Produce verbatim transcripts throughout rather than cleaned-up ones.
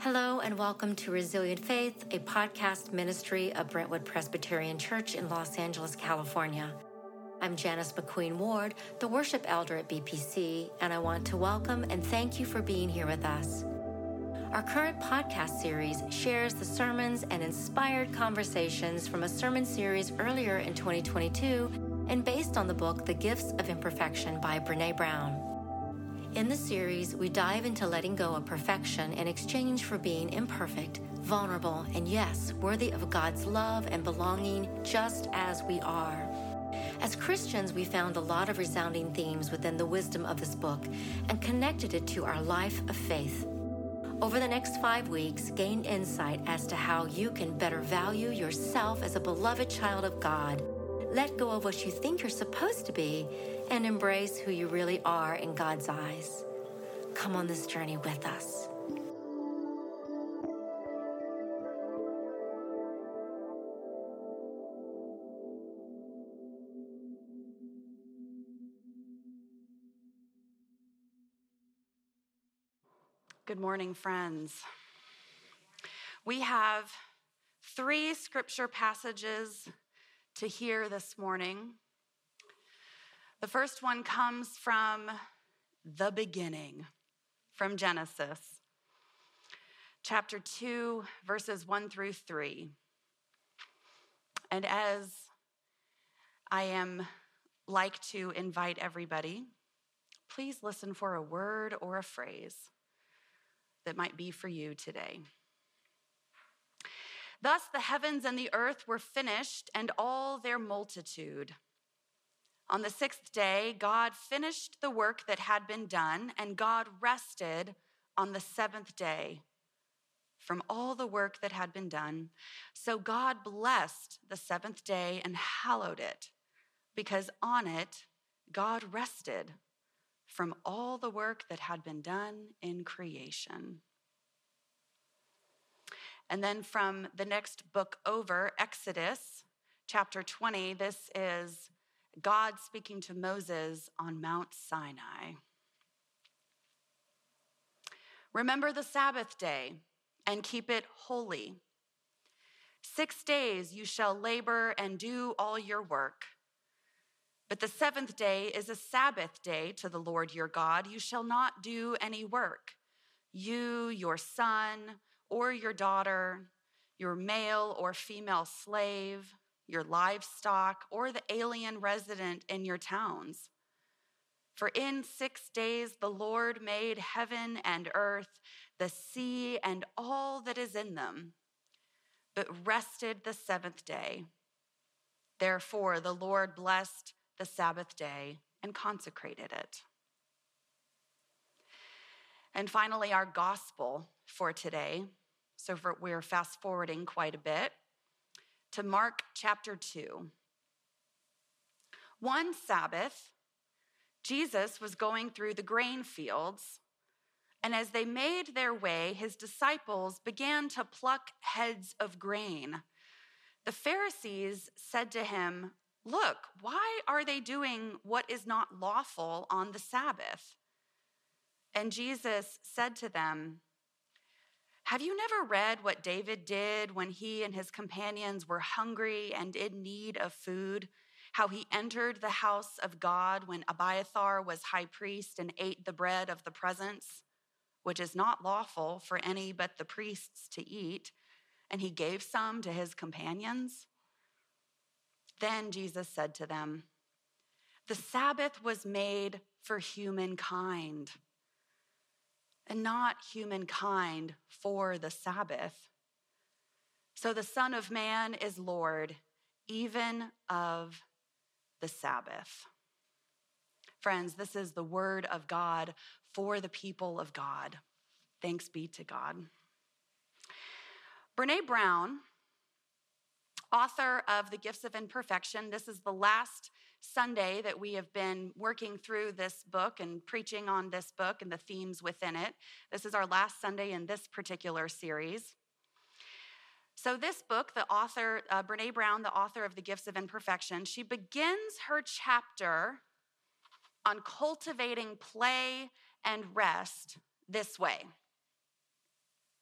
Hello and welcome to Resilient Faith, a podcast ministry of Brentwood Presbyterian Church in Los Angeles, California. I'm Janice McQueen Ward, the worship elder at B P C, and I want to welcome and thank you for being here with us. Our current podcast series shares the sermons and inspired conversations from a sermon series earlier in twenty twenty-two and based on the book The Gifts of Imperfection by Brené Brown. In the series, we dive into letting go of perfection in exchange for being imperfect, vulnerable, and yes, worthy of God's love and belonging just as we are. As Christians, we found a lot of resounding themes within the wisdom of this book and connected it to our life of faith. Over the next five weeks, gain insight as to how you can better value yourself as a beloved child of God, let go of what you think you're supposed to be, and embrace who you really are in God's eyes. Come on this journey with us. Good morning, friends. We have three scripture passages to hear this morning. The first one comes from the beginning, from Genesis, chapter two, verses one through three. And as I am like to invite everybody, please listen for a word or a phrase that might be for you today. Thus the heavens and the earth were finished, and all their multitude. On the sixth day, God finished the work that had been done, and God rested on the seventh day from all the work that had been done. So God blessed the seventh day and hallowed it, because on it God rested from all the work that had been done in creation. And then from the next book over, Exodus, chapter twenty, this is God speaking to Moses on Mount Sinai. Remember the Sabbath day and keep it holy. Six days you shall labor and do all your work. But the seventh day is a Sabbath day to the Lord your God. You shall not do any work. You, your son, or your daughter, your male or female slave, your livestock, or the alien resident in your towns. For in six days the Lord made heaven and earth, the sea, and all that is in them, but rested the seventh day. Therefore the Lord blessed the Sabbath day and consecrated it. And finally, our gospel for today. So for, we're fast forwarding quite a bit to Mark chapter two. One Sabbath, Jesus was going through the grain fields, and as they made their way, his disciples began to pluck heads of grain. The Pharisees said to him, "Look, why are they doing what is not lawful on the Sabbath?" And Jesus said to them, "Have you never read what David did when he and his companions were hungry and in need of food? How he entered the house of God when Abiathar was high priest and ate the bread of the presence, which is not lawful for any but the priests to eat, and he gave some to his companions?" Then Jesus said to them, "The Sabbath was made for humankind, and not humankind for the Sabbath. So the Son of Man is Lord, even of the Sabbath." Friends, this is the word of God for the people of God. Thanks be to God. Brené Brown, author of The Gifts of Imperfection, this is the last Sunday that we have been working through this book and preaching on this book and the themes within it. This is our last Sunday in this particular series. So this book, the author, uh, Brené Brown, the author of The Gifts of Imperfection, she begins her chapter on cultivating play and rest this way.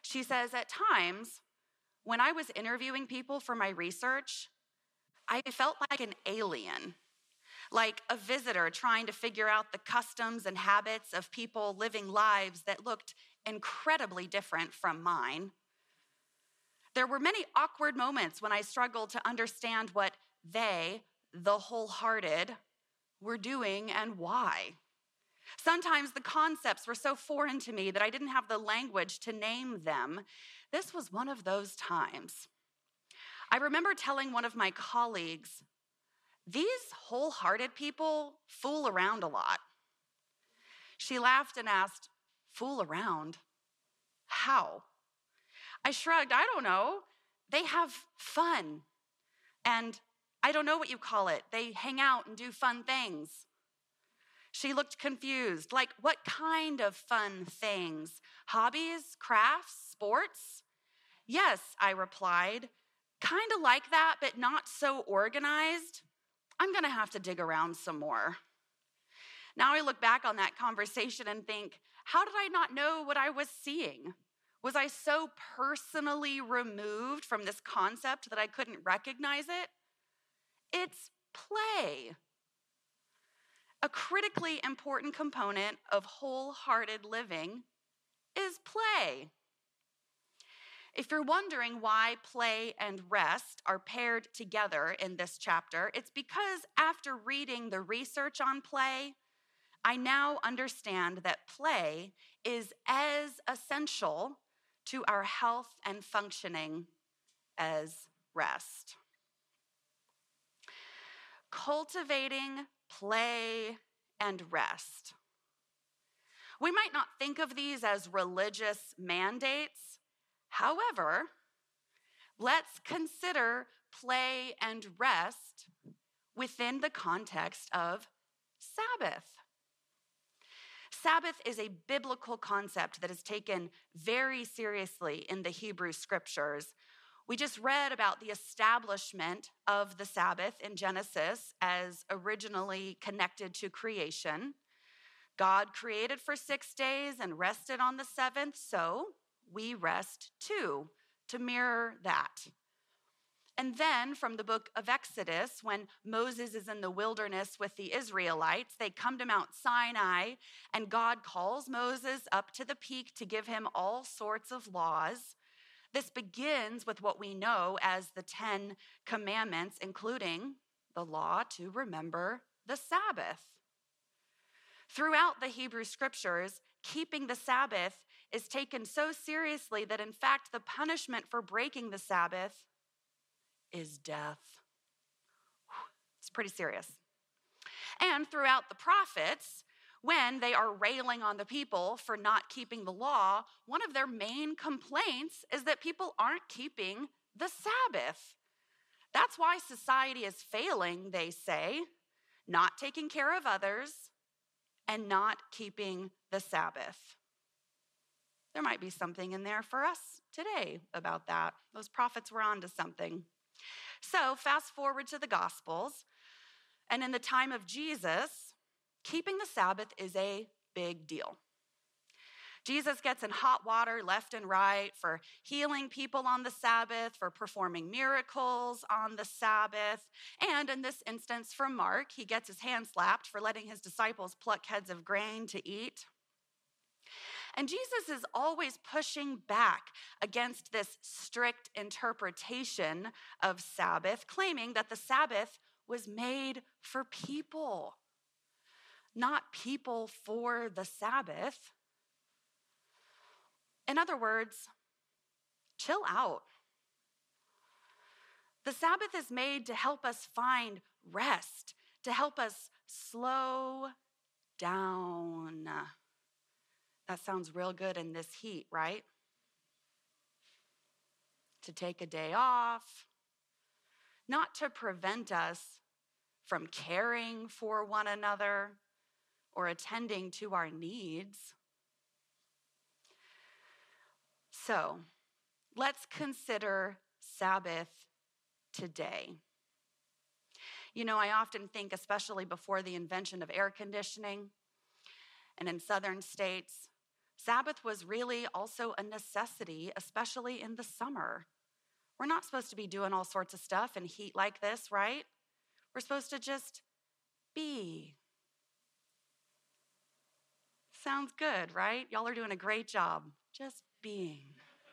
She says, at times, when I was interviewing people for my research, I felt like an alien, like a visitor trying to figure out the customs and habits of people living lives that looked incredibly different from mine. There were many awkward moments when I struggled to understand what they, the wholehearted, were doing and why. Sometimes the concepts were so foreign to me that I didn't have the language to name them. This was one of those times. I remember telling one of my colleagues, "These wholehearted people fool around a lot." She laughed and asked, "Fool around? How?" I shrugged, "I don't know. They have fun. And I don't know what you call it. They hang out and do fun things." She looked confused, like, "What kind of fun things? Hobbies, crafts, sports?" "Yes," I replied, "kind of like that, but not so organized. I'm gonna have to dig around some more." Now I look back on that conversation and think, how did I not know what I was seeing? Was I so personally removed from this concept that I couldn't recognize it? It's play. A critically important component of wholehearted living is play. If you're wondering why play and rest are paired together in this chapter, it's because after reading the research on play, I now understand that play is as essential to our health and functioning as rest. Cultivating play and rest. We might not think of these as religious mandates. However, let's consider play and rest within the context of Sabbath. Sabbath is a biblical concept that is taken very seriously in the Hebrew scriptures. We just read about the establishment of the Sabbath in Genesis as originally connected to creation. God created for six days and rested on the seventh, so we rest too, to mirror that. And then from the book of Exodus, when Moses is in the wilderness with the Israelites, they come to Mount Sinai, and God calls Moses up to the peak to give him all sorts of laws. This begins with what we know as the Ten Commandments, including the law to remember the Sabbath. Throughout the Hebrew scriptures, keeping the Sabbath is taken so seriously that, in fact, the punishment for breaking the Sabbath is death. It's pretty serious. And throughout the prophets, when they are railing on the people for not keeping the law, one of their main complaints is that people aren't keeping the Sabbath. That's why society is failing, they say, not taking care of others and not keeping the Sabbath. There might be something in there for us today about that. Those prophets were onto something. So fast forward to the Gospels, and in the time of Jesus, keeping the Sabbath is a big deal. Jesus gets in hot water left and right for healing people on the Sabbath, for performing miracles on the Sabbath, and in this instance from Mark, he gets his hand slapped for letting his disciples pluck heads of grain to eat. And Jesus is always pushing back against this strict interpretation of Sabbath, claiming that the Sabbath was made for people, not people for the Sabbath. In other words, chill out. The Sabbath is made to help us find rest, to help us slow down. That sounds real good in this heat, right? To take a day off, not to prevent us from caring for one another or attending to our needs. So, let's consider Sabbath today. You know, I often think, especially before the invention of air conditioning, and in southern states, Sabbath was really also a necessity, especially in the summer. We're not supposed to be doing all sorts of stuff in heat like this, right? We're supposed to just be. Sounds good, right? Y'all are doing a great job. Just being.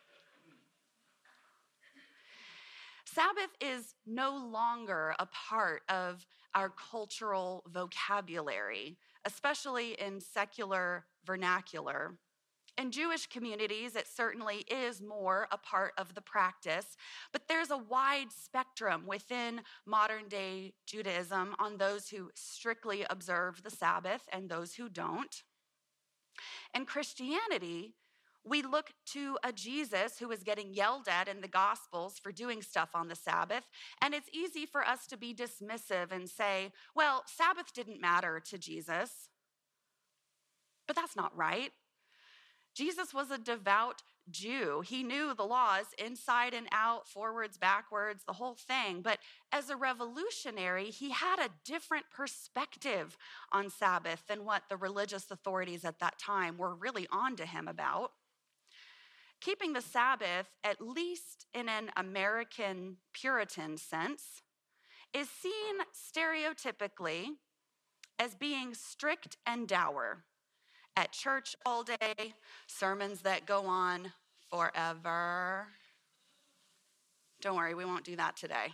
Sabbath is no longer a part of our cultural vocabulary, especially in secular vernacular. In Jewish communities, it certainly is more a part of the practice, but there's a wide spectrum within modern day Judaism on those who strictly observe the Sabbath and those who don't. In Christianity, we look to a Jesus who is getting yelled at in the Gospels for doing stuff on the Sabbath, and it's easy for us to be dismissive and say, well, Sabbath didn't matter to Jesus. But that's not right. Jesus was a devout Jew. He knew the laws inside and out, forwards, backwards, the whole thing. But as a revolutionary, he had a different perspective on Sabbath than what the religious authorities at that time were really on to him about. Keeping the Sabbath, at least in an American Puritan sense, is seen stereotypically as being strict and dour. At church all day, sermons that go on forever. Don't worry, we won't do that today.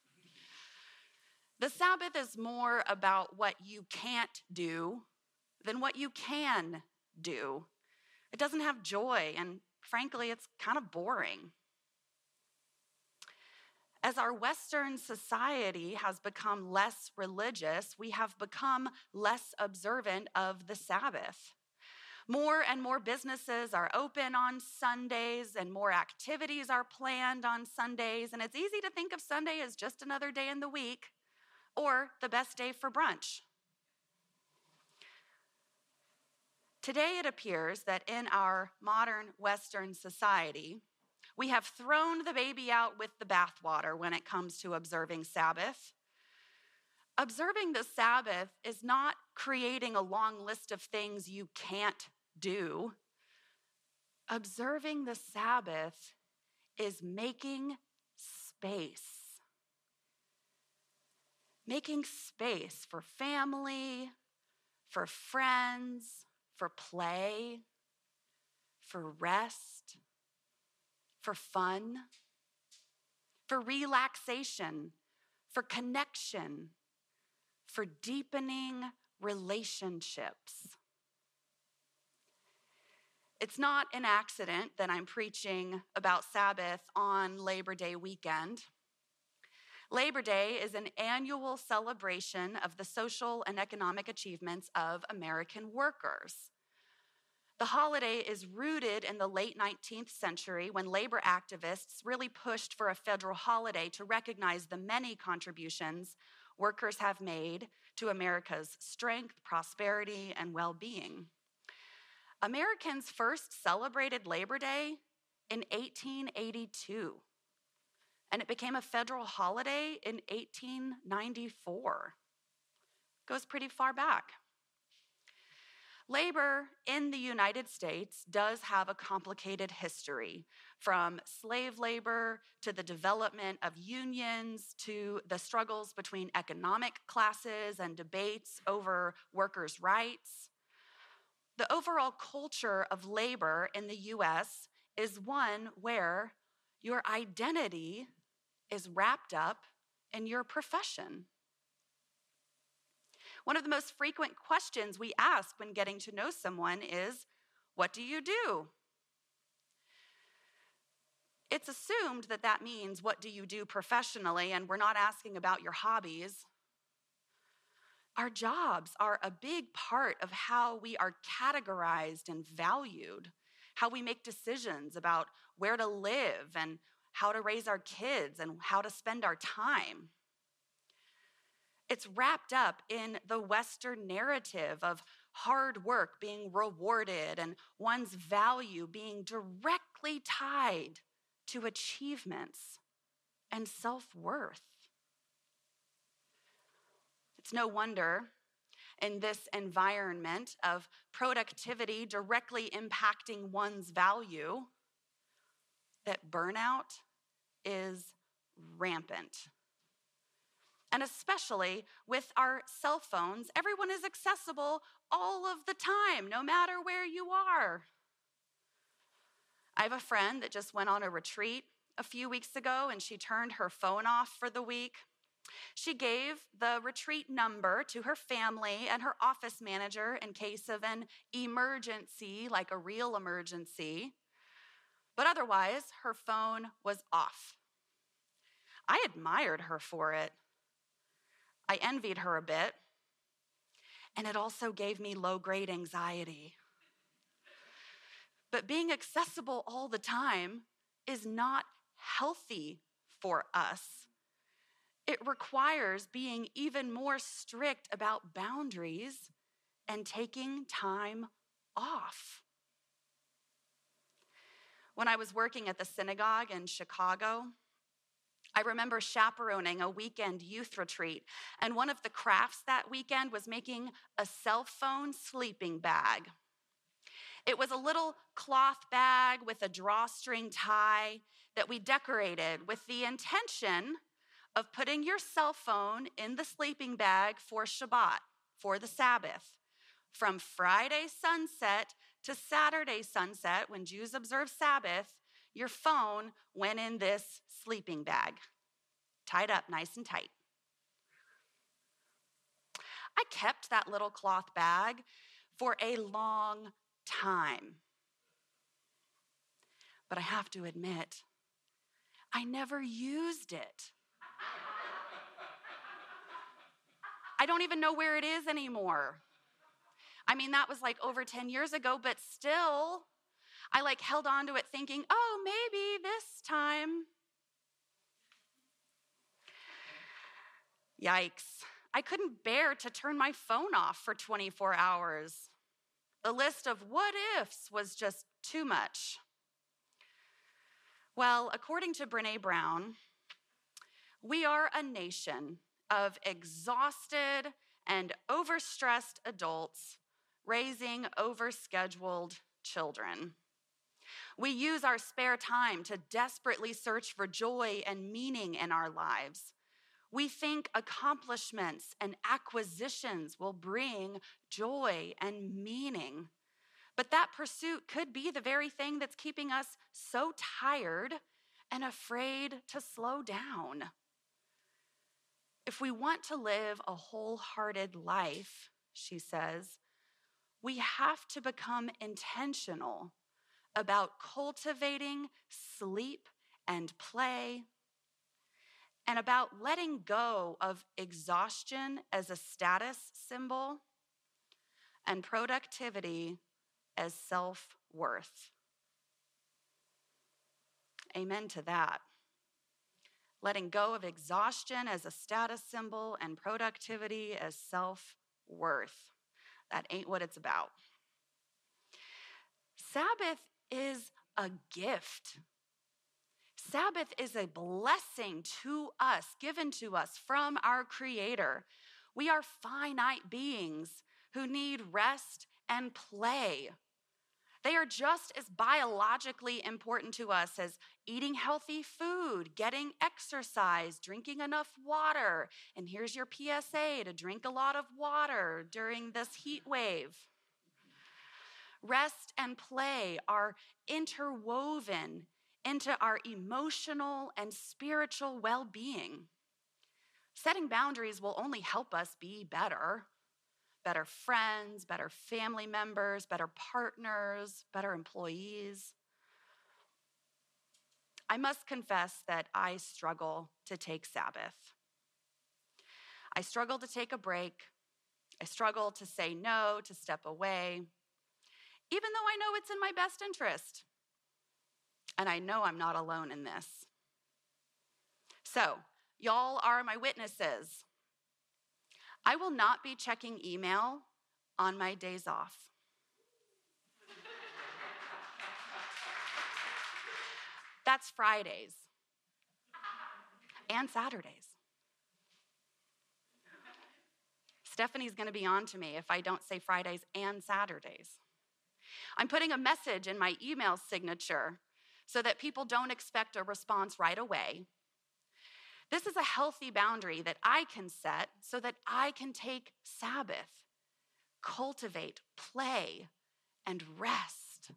The Sabbath is more about what you can't do than what you can do. It doesn't have joy, and frankly, it's kind of boring. As our Western society has become less religious, we have become less observant of the Sabbath. More and more businesses are open on Sundays and more activities are planned on Sundays. And it's easy to think of Sunday as just another day in the week or the best day for brunch. Today it appears that in our modern Western society, we have thrown the baby out with the bathwater when it comes to observing Sabbath. Observing the Sabbath is not creating a long list of things you can't do. Observing the Sabbath is making space. Making space for family, for friends, for play, for rest, for fun, for relaxation, for connection, for deepening relationships. It's not an accident that I'm preaching about Sabbath on Labor Day weekend. Labor Day is an annual celebration of the social and economic achievements of American workers. The holiday is rooted in the late nineteenth century when labor activists really pushed for a federal holiday to recognize the many contributions workers have made to America's strength, prosperity, and well-being. Americans first celebrated Labor Day in eighteen eighty-two, and it became a federal holiday in eighteen ninety-four. Goes pretty far back. Labor in the United States does have a complicated history, from slave labor to the development of unions to the struggles between economic classes and debates over workers' rights. The overall culture of labor in the U S is one where your identity is wrapped up in your profession. One of the most frequent questions we ask when getting to know someone is, what do you do? It's assumed that that means, what do you do professionally? And we're not asking about your hobbies. Our jobs are a big part of how we are categorized and valued, how we make decisions about where to live and how to raise our kids and how to spend our time. It's wrapped up in the Western narrative of hard work being rewarded and one's value being directly tied to achievements and self-worth. It's no wonder in this environment of productivity directly impacting one's value that burnout is rampant. And especially with our cell phones, everyone is accessible all of the time, no matter where you are. I have a friend that just went on a retreat a few weeks ago, and she turned her phone off for the week. She gave the retreat number to her family and her office manager in case of an emergency, like a real emergency. But otherwise, her phone was off. I admired her for it. I envied her a bit, and it also gave me low-grade anxiety. But being accessible all the time is not healthy for us. It requires being even more strict about boundaries and taking time off. When I was working at the synagogue in Chicago, I remember chaperoning a weekend youth retreat, and one of the crafts that weekend was making a cell phone sleeping bag. It was a little cloth bag with a drawstring tie that we decorated with the intention of putting your cell phone in the sleeping bag for Shabbat, for the Sabbath. From Friday sunset to Saturday sunset, when Jews observe Sabbath, your phone went in this sleeping bag, tied up nice and tight. I kept that little cloth bag for a long time. But I have to admit, I never used it. I don't even know where it is anymore. I mean, that was like over ten years ago, but still, I like held on to it thinking, oh, maybe this time. Yikes. I couldn't bear to turn my phone off for twenty-four hours. The list of what ifs was just too much. Well, according to Brené Brown, we are a nation of exhausted and overstressed adults raising overscheduled children. We use our spare time to desperately search for joy and meaning in our lives. We think accomplishments and acquisitions will bring joy and meaning. But that pursuit could be the very thing that's keeping us so tired and afraid to slow down. If we want to live a wholehearted life, she says, we have to become intentional about cultivating sleep and play, and about letting go of exhaustion as a status symbol and productivity as self-worth. Amen to that. Letting go of exhaustion as a status symbol and productivity as self-worth. That ain't what it's about. Sabbath is a gift. Sabbath is a blessing to us, given to us from our Creator. We are finite beings who need rest and play. They are just as biologically important to us as eating healthy food, getting exercise, drinking enough water. And here's your P S A to drink a lot of water during this heat wave. Rest and play are interwoven into our emotional and spiritual well-being. Setting boundaries will only help us be better. Better friends, better family members, better partners, better employees. I must confess that I struggle to take Sabbath. I struggle to take a break. I struggle to say no, to step away, even though I know it's in my best interest. And I know I'm not alone in this. So, y'all are my witnesses. I will not be checking email on my days off. That's Fridays and Saturdays. Stephanie's going to be on to me if I don't say Fridays and Saturdays. I'm putting a message in my email signature so that people don't expect a response right away. This is a healthy boundary that I can set so that I can take Sabbath, cultivate, play, and rest.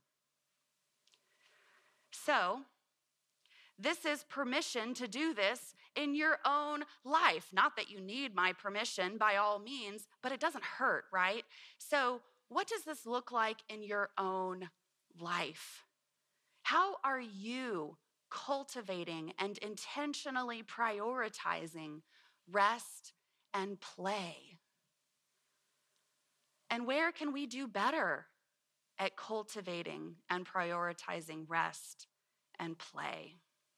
So, this is permission to do this in your own life. Not that you need my permission by all means, but it doesn't hurt, right? So, what does this look like in your own life? How are you cultivating and intentionally prioritizing rest and play? And where can we do better at cultivating and prioritizing rest and play?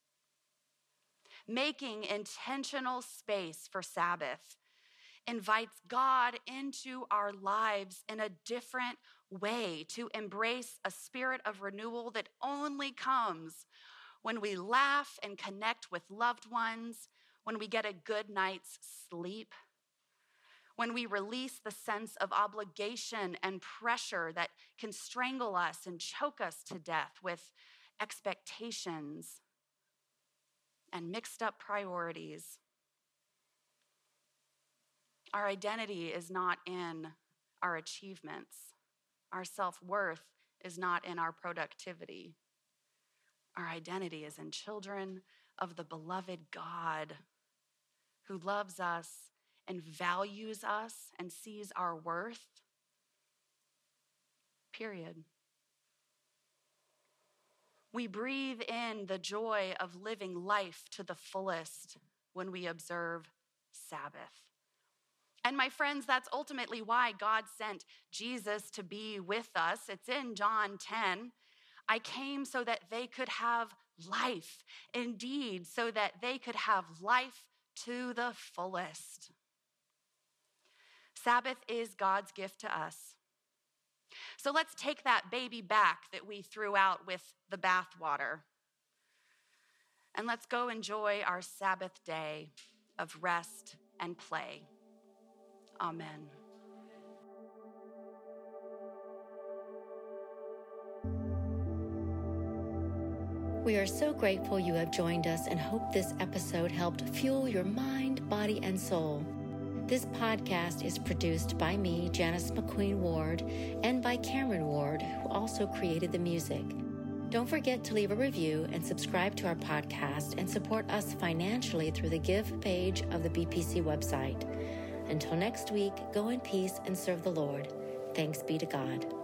Making intentional space for Sabbath invites God into our lives in a different way to embrace a spirit of renewal that only comes when we laugh and connect with loved ones, when we get a good night's sleep, when we release the sense of obligation and pressure that can strangle us and choke us to death with expectations and mixed up priorities. Our identity is not in our achievements. Our self-worth is not in our productivity. Our identity is in children of the beloved God who loves us and values us and sees our worth. Period. We breathe in the joy of living life to the fullest when we observe Sabbath. And my friends, that's ultimately why God sent Jesus to be with us. It's in John ten. I came so that they could have life, indeed, so that they could have life to the fullest. Sabbath is God's gift to us. So let's take that baby back that we threw out with the bathwater, and let's go enjoy our Sabbath day of rest and play. Amen. We are so grateful you have joined us and hope this episode helped fuel your mind, body, and soul. This podcast is produced by me, Janice McQueen Ward, and by Cameron Ward, who also created the music. Don't forget to leave a review and subscribe to our podcast and support us financially through the Give page of the B P C website. Until next week, go in peace and serve the Lord. Thanks be to God.